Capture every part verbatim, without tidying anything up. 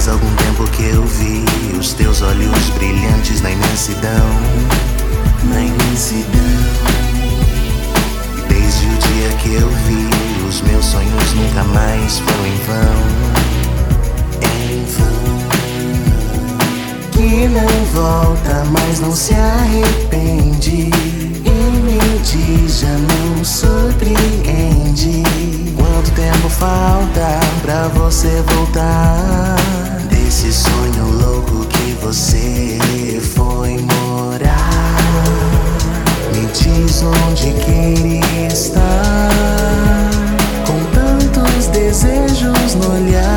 algum tempo que eu vi os teus olhos brilhantes na imensidão, na imensidão. E desde o dia que eu vi, os meus sonhos nunca mais foram em vão, em vão. Que não volta, mas não se arrepende, e me diz, já não surpreende. Quanto tempo falta pra você voltar desse sonho louco que você foi morar? Me diz onde queria estar, com tantos desejos no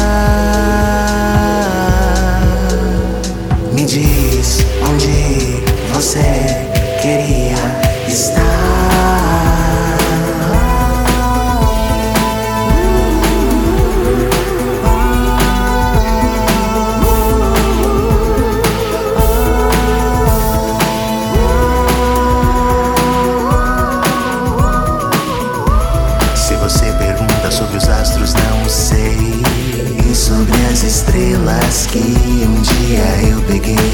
olhar. Me diz onde você queria estar. Sobre os astros não sei, e sobre as estrelas que um dia eu peguei.